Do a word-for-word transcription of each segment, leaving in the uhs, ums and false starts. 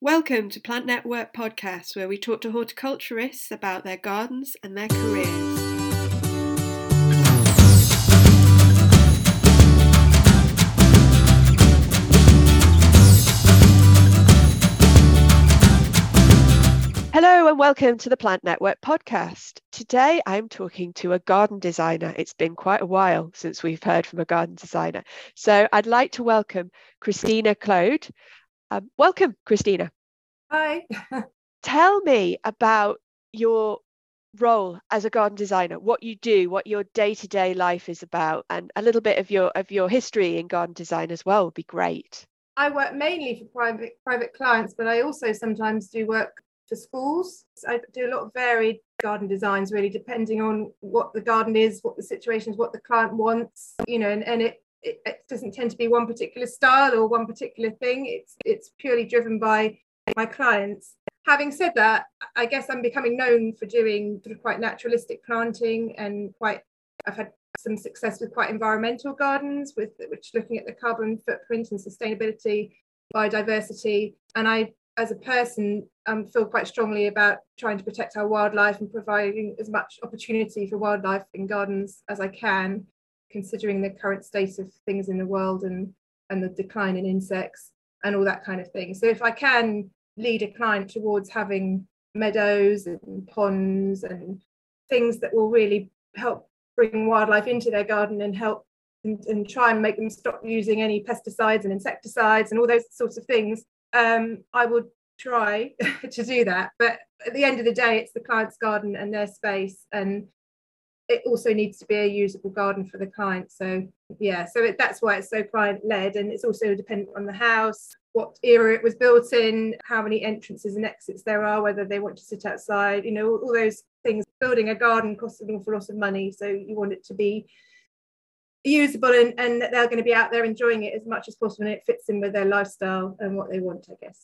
Welcome to Plant Network Podcast, where we talk to horticulturists about their gardens and their careers. Hello and welcome to the Plant Network Podcast. Today I'm talking to a garden designer. It's been quite a while since we've heard from a garden designer. So I'd like to welcome Christina Claude. Um, welcome, Christina. Hi. Tell me about your role as a garden designer, what you do, what your day-to-day life is about, and a little bit of your of your history in garden design as well would be great. I work mainly for private private clients, but I also sometimes do work for schools. I do a lot of varied garden designs, really, depending on what the garden is, what the situation is, what the client wants, you know, and, and it, it, it doesn't tend to be one particular style or one particular thing. It's it's purely driven by my clients. Having said that, I guess I'm becoming known for doing sort of quite naturalistic planting and quite, I've had some success with quite environmental gardens, with which looking at the carbon footprint and sustainability, biodiversity. And I, as a person, um, feel quite strongly about trying to protect our wildlife and providing as much opportunity for wildlife in gardens as I can, considering the current state of things in the world and, and the decline in insects and all that kind of thing. So if I can lead a client towards having meadows and ponds and things that will really help bring wildlife into their garden and help and, and try and make them stop using any pesticides and insecticides and all those sorts of things, um, I would try to do that. But at the end of the day, it's the client's garden and their space, and it also needs to be a usable garden for the client. So yeah, so it, that's why it's so client led, and it's also dependent on the house, what era it was built in, how many entrances and exits there are, whether they want to sit outside, you know, all, all those things. Building a garden costs an awful lot of money, so you want it to be usable and, and that they're going to be out there enjoying it as much as possible, and it fits in with their lifestyle and what they want, I guess.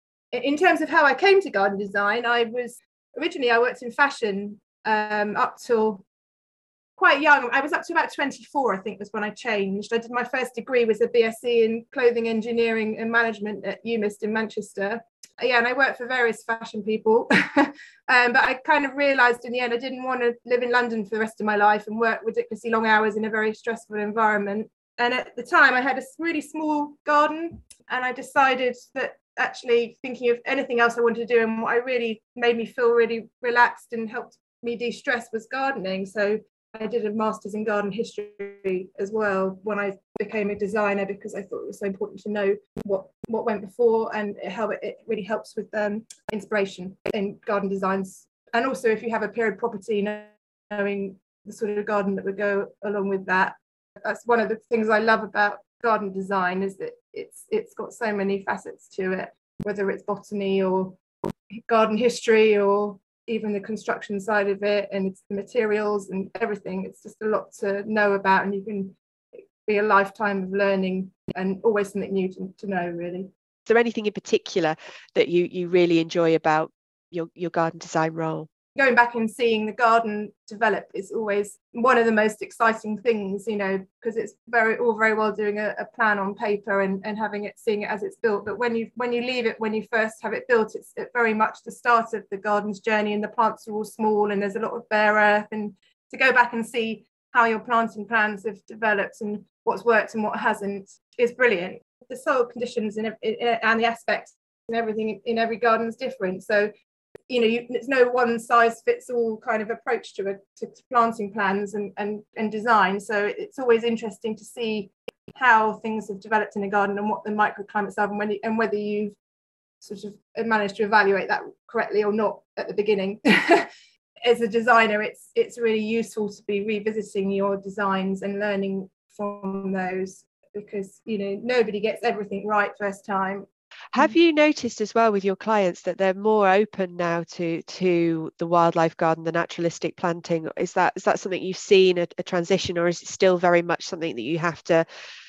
In terms of how I came to garden design, I was originally I worked in fashion um, up till quite young. I was up to about twenty-four, I think, was when I changed. I did my first degree, was a B S c in clothing engineering and management at U M I S T in Manchester. Yeah, and I worked for various fashion people. um, but I kind of realised in the end I didn't want to live in London for the rest of my life and work ridiculously long hours in a very stressful environment. And at the time I had a really small garden, and I decided that actually thinking of anything else I wanted to do and what I really made me feel really relaxed and helped me de-stress was gardening. So I did a master's in garden history as well when I became a designer, because I thought it was so important to know what, what went before and how it, it really helps with um, inspiration in garden designs. And also if you have a period property, knowing the sort of garden that would go along with that. That's one of the things I love about garden design, is that it's it's got so many facets to it, whether it's botany or garden history or even the construction side of it, and it's the materials and everything. It's just a lot to know about, and you can be a lifetime of learning and always something new to, to know, really. Is there anything in particular that you you really enjoy about your your garden design role? Going back and seeing the garden develop is always one of the most exciting things, you know, because it's very all very well doing a, a plan on paper and, and having it, seeing it as it's built. But when you when you leave it, when you first have it built, it's very much the start of the garden's journey, and the plants are all small and there's a lot of bare earth. And to go back and see how your planting plans have developed and what's worked and what hasn't is brilliant. The soil conditions and, and the aspects and everything in every garden is different. So you know, you, there's no one size fits all kind of approach to it, to, to planting plans and, and, and design. So it's always interesting to see how things have developed in a garden and what the microclimates are, and, when, and whether you've sort of managed to evaluate that correctly or not at the beginning. As a designer, it's it's really useful to be revisiting your designs and learning from those, because, you know, nobody gets everything right first time. Have you noticed as well with your clients that they're more open now to to the wildlife garden, the naturalistic planting? Is that is that something you've seen a, a transition, or is it still very much something that you have to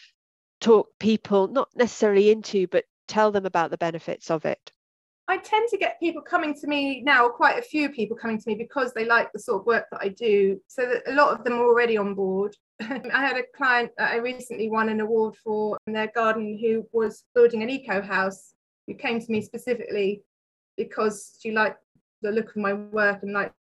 talk people not necessarily into, but tell them about the benefits of it? I tend to get people coming to me now, quite a few people coming to me, because they like the sort of work that I do. So that a lot of them are already on board. I had a client that I recently won an award for in their garden who was building an eco house who came to me specifically because she liked the look of my work and liked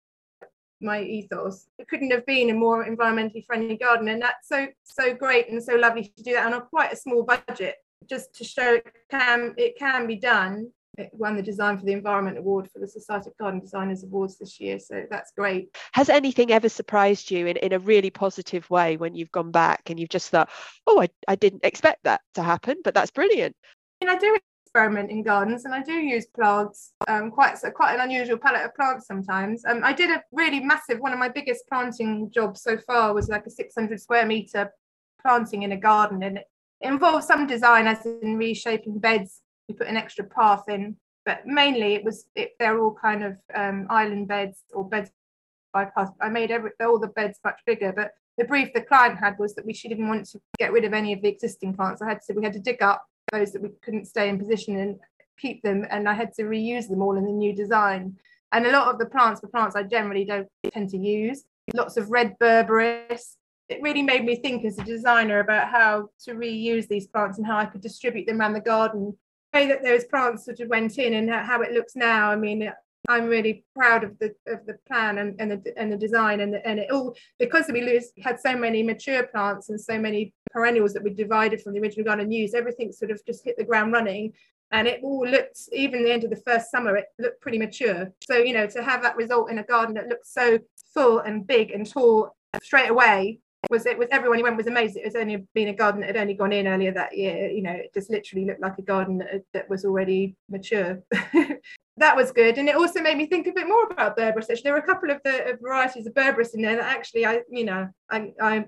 my ethos. It couldn't have been a more environmentally friendly garden, and that's so so great and so lovely to do that on a quite a small budget, just to show it can it can be done. It won the Design for the Environment Award for the Society of Garden Designers Awards this year, so that's great. Has anything ever surprised you in, in a really positive way when you've gone back and you've just thought, oh, I, I didn't expect that to happen, but that's brilliant? And I do experiment in gardens, and I do use plants, um, quite so quite an unusual palette of plants sometimes. Um, I did a really massive, one of my biggest planting jobs so far was like a six hundred square metre planting in a garden, and it involved some design, as in reshaping beds. We put an extra path in, but mainly it was it, they're all kind of um, island beds or beds by path. I made every, all the beds much bigger, but the brief the client had was that we she didn't want to get rid of any of the existing plants. I had to we had to dig up those that we couldn't stay in position and keep them, and I had to reuse them all in the new design. And a lot of the plants were plants I generally don't tend to use. Lots of red berberis. It really made me think as a designer about how to reuse these plants and how I could distribute them around the garden. The way that those plants sort of went in and how it looks now, I mean, I'm really proud of the of the plan and, and the and the design and the, and it all, because we lose, had so many mature plants and so many perennials that we divided from the original garden and used. Everything sort of just hit the ground running, and it all looked, even the end of the first summer, it looked pretty mature. So, you know, to have that result in a garden that looks so full and big and tall straight away, was it was everyone who went was amazed. It was only been a garden that had only gone in earlier that year. You know, it just literally looked like a garden that, that was already mature. That was good, and it also made me think a bit more about Berberis. There were a couple of the of varieties of Berberis in there that actually I, you know, I, I,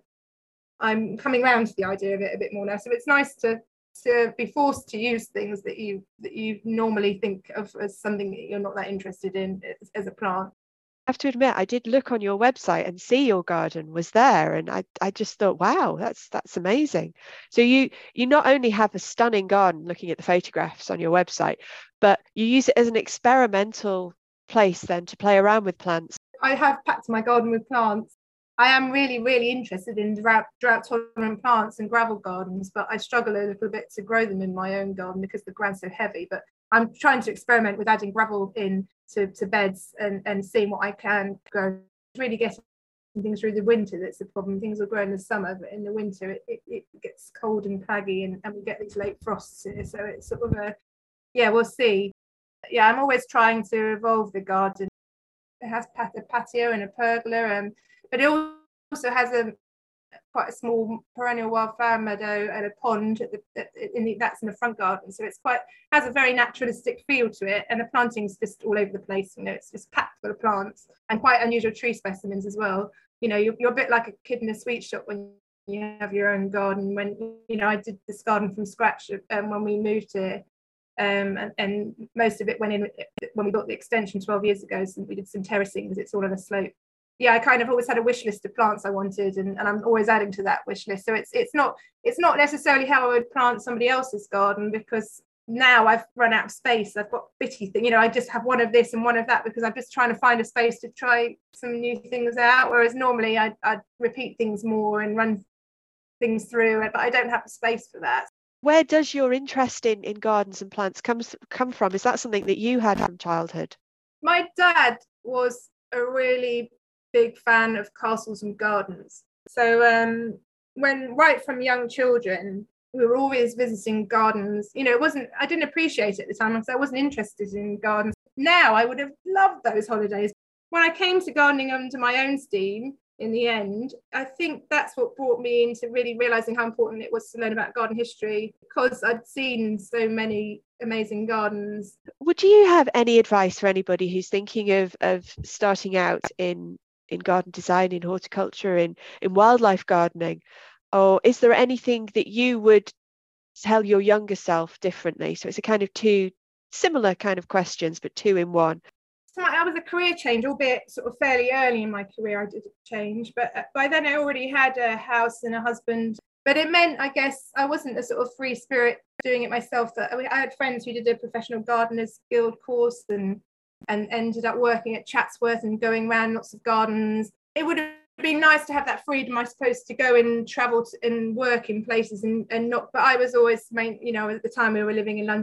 I'm coming around to the idea of it a bit more now. So it's nice to to be forced to use things that you that you normally think of as something that you're not that interested in as, as a plant. I have to admit, I did look on your website and see your garden was there, and I, I just thought, wow, that's that's amazing. So you you not only have a stunning garden looking at the photographs on your website, but you use it as an experimental place then to play around with plants. I have packed my garden with plants. I am really, really interested in drought, drought tolerant plants and gravel gardens, but I struggle a little bit to grow them in my own garden because the ground's so heavy. But I'm trying to experiment with adding gravel in to, to beds and, and seeing what I can grow. Really getting things through the winter that's the problem. Things will grow in the summer, but in the winter it, it, it gets cold and plaggy, and, and we get these late frosts here. So it's sort of a, yeah, we'll see. Yeah, I'm always trying to evolve the garden. It has a patio and a pergola, um, but it also has a quite a small perennial wildflower meadow and a pond at the, at, in the, that's in the front garden. So it's quite, has a very naturalistic feel to it, and the planting's just all over the place. You know, it's just packed full of plants and quite unusual tree specimens as well. You know, you're, you're a bit like a kid in a sweet shop when you have your own garden. When, you know, I did this garden from scratch um, when we moved here. Um, and, and most of it went in when we built the extension twelve years ago. So we did some terracing because it's all on a slope. Yeah, I kind of always had a wish list of plants I wanted, and, and I'm always adding to that wish list. So it's it's not it's not necessarily how I would plant somebody else's garden, because now I've run out of space. I've got bitty thing, you know, I just have one of this and one of that because I'm just trying to find a space to try some new things out. Whereas normally I'd, I'd repeat things more and run things through, but I don't have the space for that. Where does your interest in, in gardens and plants come, come from? Is that something that you had from childhood? My dad was a really big fan of castles and gardens. So um, when right from young children, we were always visiting gardens. You know, it wasn't, I didn't appreciate it at the time because I wasn't interested in gardens. Now I would have loved those holidays. When I came to gardening under my own steam, in the end, I think that's what brought me into really realizing how important it was to learn about garden history, because I'd seen so many amazing gardens. Would you have any advice for anybody who's thinking of of starting out in in garden design, in horticulture, in in wildlife gardening? Or is there anything that you would tell your younger self differently? So it's a kind of two similar kind of questions, but two in one. So I was a career change, albeit sort of fairly early in my career I did change, but by then I already had a house and a husband. But it meant, I guess, I wasn't a sort of free spirit doing it myself. That I had friends who did a professional gardeners guild course and and ended up working at Chatsworth and going around lots of gardens. It would have been nice to have that freedom, I suppose, to go and travel to, and work in places and, and not, but I was always, main, you know, at the time we were living in London,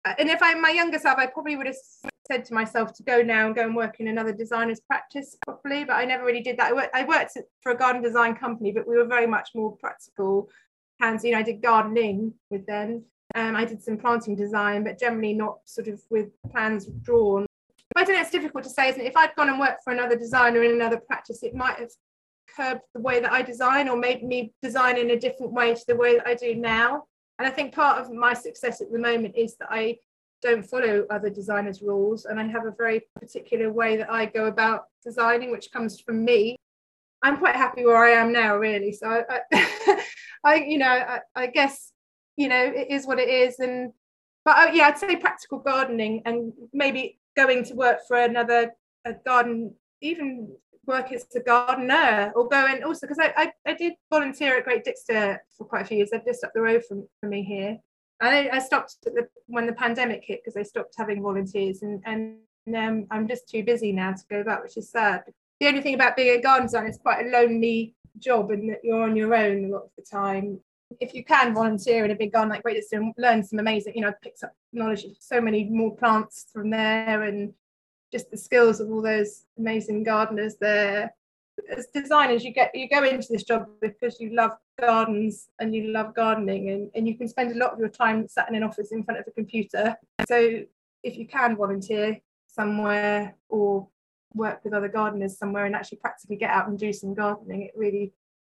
and if I'm my younger self, I probably would have said to myself to go now and go and work in another designer's practice properly, but I never really did that. I worked, I worked for a garden design company, but we were very much more practical hands. You know, I did gardening with them. Um, I did some planting design, but generally not sort of with plans drawn. I don't know, it's difficult to say, isn't it? If I'd gone and worked for another designer in another practice, it might have curbed the way that I design or made me design in a different way to the way that I do now. And I think part of my success at the moment is that I don't follow other designers' rules, and I have a very particular way that I go about designing, which comes from me. I'm quite happy where I am now, really. So I, I, I you know, I, I guess, you know, it is what it is. And but uh, yeah, I'd say practical gardening, and maybe going to work for another a garden, even work as a gardener, or go and also because I, I I did volunteer at Great Dixter for quite a few years. They're just up the road from, from me here. I, I stopped at the, when the pandemic hit because they stopped having volunteers, and and um, I'm just too busy now to go back, which is sad. The only thing about being a garden designer is quite a lonely job, and that you're on your own a lot of the time. If you can volunteer in a big garden like Great Dixter and learn some amazing, you know, picks up knowledge of so many more plants from there, and just the skills of all those amazing gardeners there. As designers, you get you go into this job because you love gardens and you love gardening, and, and you can spend a lot of your time sat in an office in front of a computer. So if you can volunteer somewhere or work with other gardeners somewhere and actually practically get out and do some gardening, it really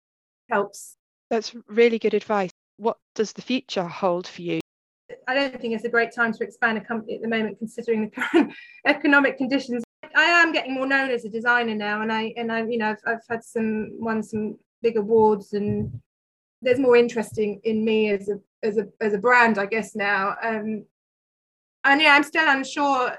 helps. That's really good advice. What does the future hold for you? I don't think it's a great time to expand a company at the moment, considering the current economic conditions. I am getting more known as a designer now, and I and I you know I've, I've had some won some big awards, and there's more interest in, in me as a as a as a brand, I guess now. Um, and yeah, I'm still unsure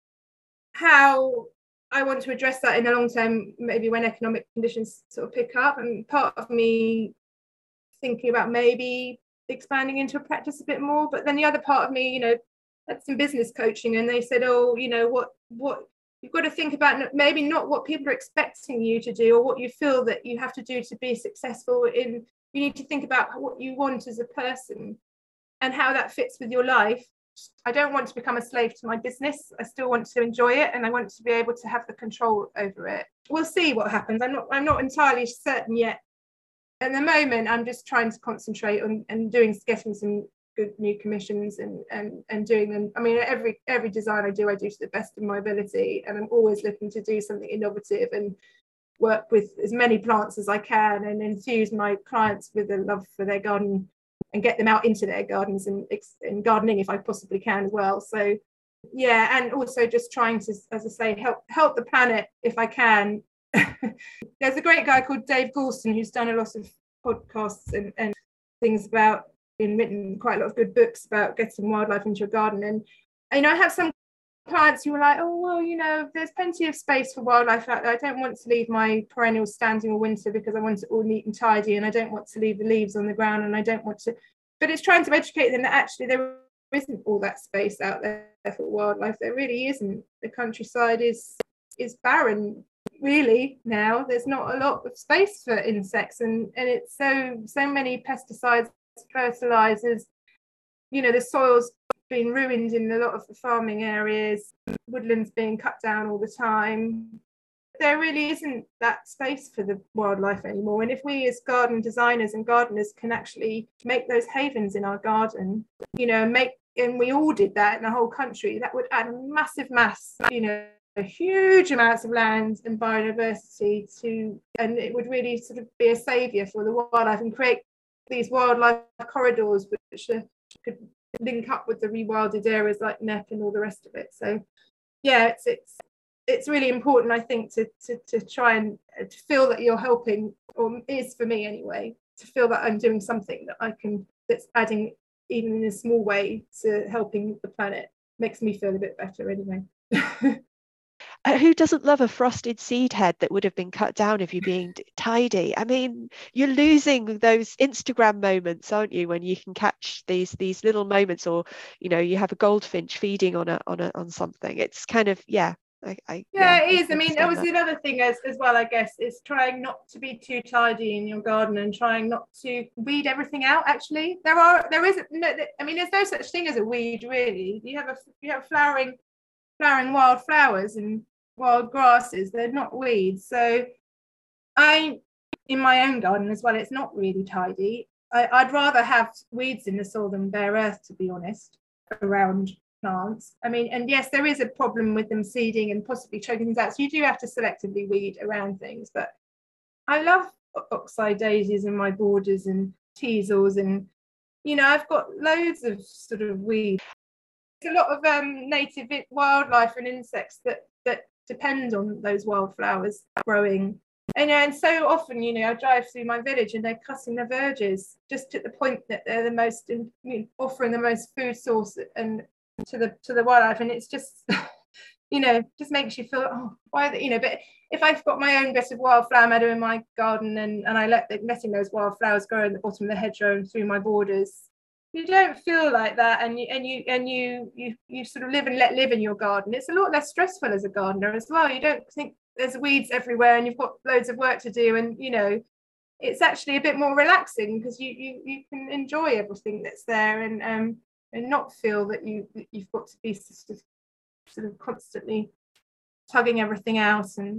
how I want to address that in the long term. Maybe when economic conditions sort of pick up, and part of me thinking about maybe expanding into a practice a bit more, but then the other part of me, you know, had some business coaching, and they said, oh, you know, what what you've got to think about maybe not what people are expecting you to do or what you feel that you have to do to be successful in. You need to think about what you want as a person and how that fits with your life. I don't want to become a slave to my business. I still want to enjoy it, and I want to be able to have the control over it. We'll see what happens. I'm not I'm not entirely certain yet. At the moment, I'm just trying to concentrate on and doing getting some good new commissions and and and doing them. I mean, every every design I do, I do to the best of my ability, and I'm always looking to do something innovative and work with as many plants as I can, and enthuse my clients with a love for their garden and get them out into their gardens and, and gardening if I possibly can as well. So yeah, and also just trying to, as I say, help help the planet if I can. There's a great guy called Dave Goulston who's done a lot of podcasts and, and things about, been written quite a lot of good books about getting wildlife into your garden. And you know, I have some clients who are like, oh well, you know, there's plenty of space for wildlife out there. I don't want to leave my perennials standing all winter because I want it all neat and tidy, and I don't want to leave the leaves on the ground, and I don't want to. But it's trying to educate them that actually there isn't all that space out there for wildlife. There really isn't. The countryside is is barren really now. There's not a lot of space for insects, and and it's so so many pesticides, fertilizers, you know, the soil's been ruined in a lot of the farming areas, woodlands being cut down all the time. There really isn't that space for the wildlife anymore. And if we as garden designers and gardeners can actually make those havens in our garden, you know, make, and we all did that in the whole country, that would add a massive mass, you know, huge amounts of land and biodiversity to, and it would really sort of be a saviour for the wildlife and create these wildlife corridors which uh, could link up with the rewilded areas like Knepp and all the rest of it. So yeah, it's it's it's really important, I think, to to to try and to feel that you're helping, or is for me anyway, to feel that I'm doing something that I can, that's adding even in a small way to helping the planet. Makes me feel a bit better anyway. Uh, who doesn't love a frosted seed head that would have been cut down if you're being tidy? I mean, you're losing those Instagram moments, aren't you, when you can catch these these little moments, or you know, you have a goldfinch feeding on a on a on something. It's kind of, yeah, I, I yeah, yeah, it is. I, I mean, that was that. another thing as, as well, I guess, is trying not to be too tidy in your garden and trying not to weed everything out. Actually, there are there isn't no. I mean, there's no such thing as a weed, really. You have a you have flowering flowering wild flowers and wild grasses. They're not weeds. So I, in my own garden as well, it's not really tidy. I, I'd rather have weeds in the soil than bare earth, to be honest, around plants. I mean, and yes, there is a problem with them seeding and possibly choking things out. So you do have to selectively weed around things. But I love oxeye daisies in my borders and teasels, and you know, I've got loads of sort of weeds. There's a lot of um, native wildlife and insects that that depend on those wildflowers growing. And, and so often, you know, I drive through my village and they're cutting the verges just at the point that they're the most, in, you know, offering the most food source and to the to the wildlife. And it's just, you know, just makes you feel, oh, why, the, you know, but if I've got my own bit of wildflower meadow in my garden and, and I let the, letting those wildflowers grow at the bottom of the hedgerow and through my borders, you don't feel like that, and you and you and you you you sort of live and let live in your garden. It's a lot less stressful as a gardener as well. You don't think there's weeds everywhere and you've got loads of work to do, and you know, it's actually a bit more relaxing because you you you can enjoy everything that's there and um and not feel that you you've got to be sort of, sort of constantly tugging everything out. And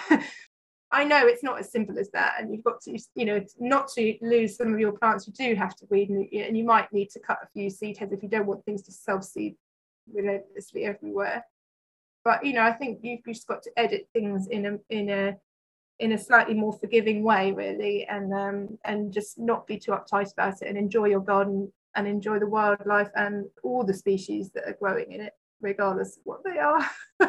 I know it's not as simple as that, and you've got to, you know, not to lose some of your plants, you do have to weed, and you might need to cut a few seed heads if you don't want things to self-seed relentlessly everywhere. But you know, I think you've just got to edit things in a in a in a slightly more forgiving way, really, and um and just not be too uptight about it, and enjoy your garden and enjoy the wildlife and all the species that are growing in it, regardless of what they are.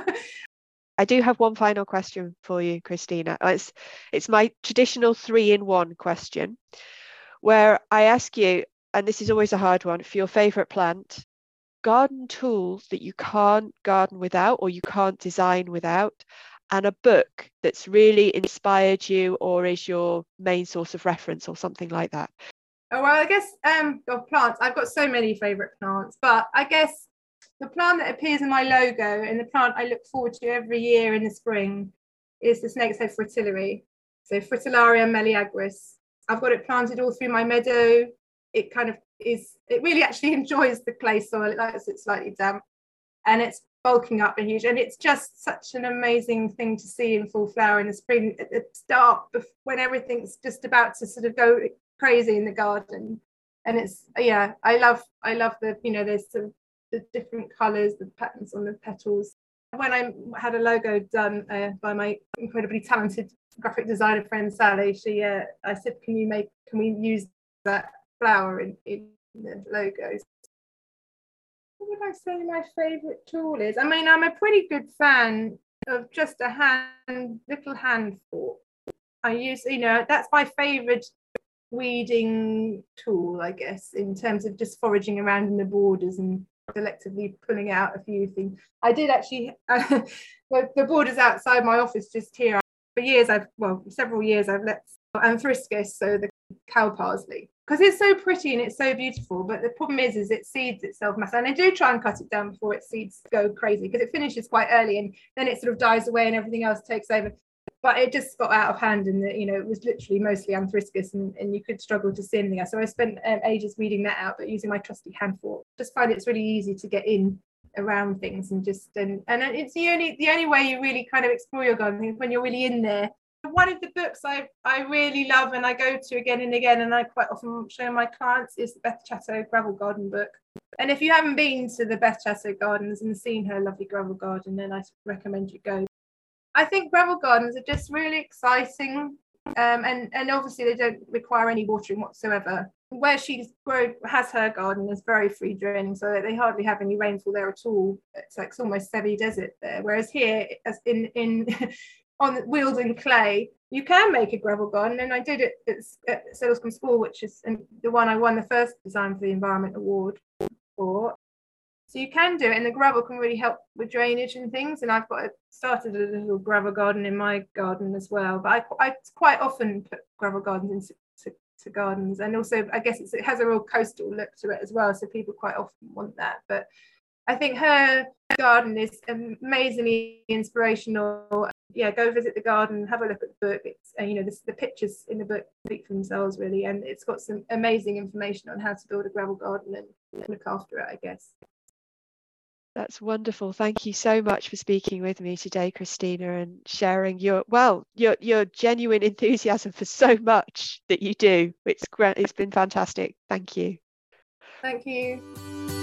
I do have one final question for you, Christina. It's it's my traditional three-in-one question, where I ask you, and this is always a hard one, for your favourite plant, garden tools that you can't garden without or you can't design without, and a book that's really inspired you or is your main source of reference or something like that. Oh, well, I guess um of plants, I've got so many favourite plants, but I guess the plant that appears in my logo and the plant I look forward to every year in the spring is the snake's head fritillary. So Fritillaria meleagris. I've got it planted all through my meadow. It kind of is, it really actually enjoys the clay soil. It likes it slightly damp, and it's bulking up and huge. And it's just such an amazing thing to see in full flower in the spring at the start, when everything's just about to sort of go crazy in the garden. And it's, yeah, I love, I love the, you know, there's some the different colours, the patterns on the petals. When I had a logo done uh, by my incredibly talented graphic designer friend Sally, she uh, I said, can you make, can we use that flower in, in the logos? What would I say my favourite tool is? I mean, I'm a pretty good fan of just a hand, little hand fork. I use, you know, that's my favourite weeding tool, I guess, in terms of just foraging around in the borders and selectively pulling out a few things. I did actually, uh, the borders outside my office just here, for years I've, well, several years I've let Anthriscus, so the cow parsley, because it's so pretty and it's so beautiful, but the problem is, is it seeds itself massively, and I do try and cut it down before its seeds go crazy, because it finishes quite early and then it sort of dies away and everything else takes over. But it just got out of hand, and you know, it was literally mostly Anthriscus, and, and you could struggle to see anything else. So I spent um, ages weeding that out, but using my trusty hand fork. Just find it's really easy to get in around things, and just and and it's the only the only way you really kind of explore your garden is when you're really in there. One of the books I I really love and I go to again and again, and I quite often show my clients, is the Beth Chatto Gravel Garden book. And if you haven't been to the Beth Chatto Gardens and seen her lovely gravel garden, then I recommend you go. I think gravel gardens are just really exciting, um, and, and obviously they don't require any watering whatsoever. Where she's grown, has her garden is very free draining, so they hardly have any rainfall there at all. It's like it's almost semi-desert there. Whereas here, as in in on Wealden clay, you can make a gravel garden, and I did it at Sedlescombe School, which is the one I won the first Design for the Environment award for. So you can do it, and the gravel can really help with drainage and things. And I've got a, started a little gravel garden in my garden as well. But I, I quite often put gravel gardens into to, to gardens, and also I guess it's, it has a real coastal look to it as well. So people quite often want that. But I think her garden is amazingly inspirational. Yeah, go visit the garden, have a look at the book. It's uh, you know, this, the pictures in the book speak for themselves really, and it's got some amazing information on how to build a gravel garden and look after it, I guess. That's wonderful. Thank you so much for speaking with me today, Christina, and sharing your well, your your genuine enthusiasm for so much that you do. It's great. It's been fantastic. Thank you. Thank you.